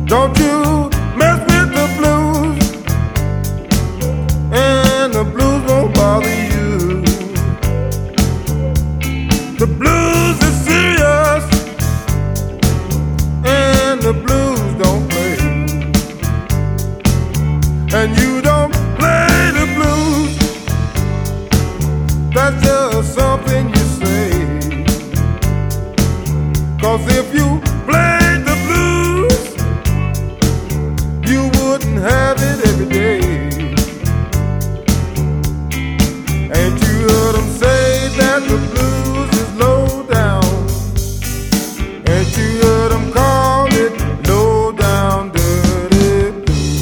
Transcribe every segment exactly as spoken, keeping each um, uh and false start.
Don't you mess with the blues, and the blues won't bother you. The blues is serious, and the blues don't play. And you don't play the blues, that's just something you say. 'Cause if you played the blues, you wouldn't have it every day. Ain't you heard them say that the blues is low down? Ain't you heard them call it low down dirty blues?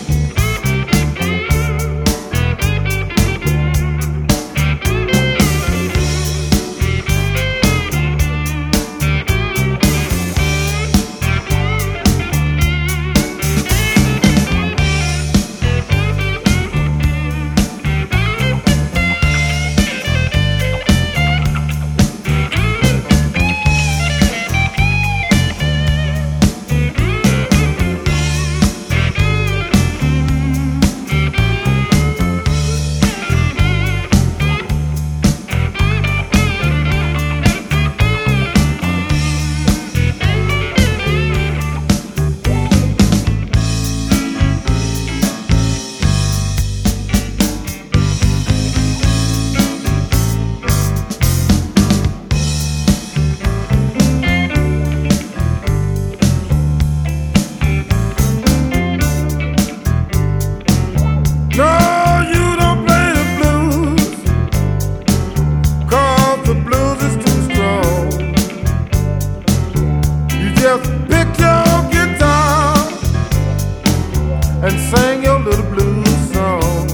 Pick your guitar and sing your little blues song.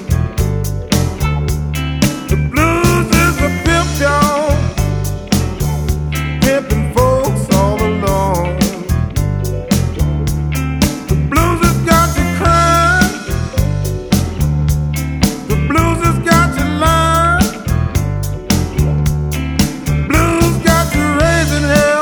The blues is a pimp, y'all, pimping folks all along. The blues has got you crying, the blues has got you lying, blues got you raising hell.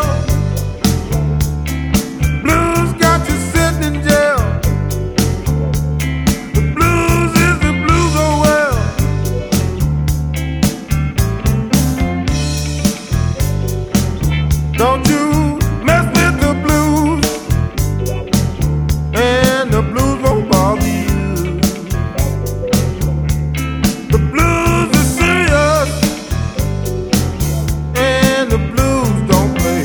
Don't you mess with the blues, and the blues won't bother you. The blues is serious, and the blues don't play.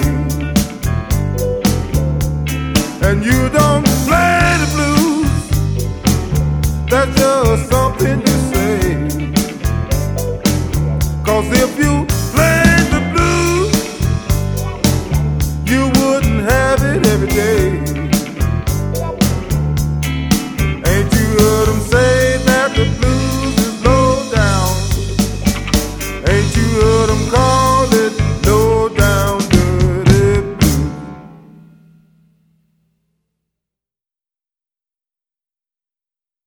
And you don't play the blues, that's just something you say. 'Cause if you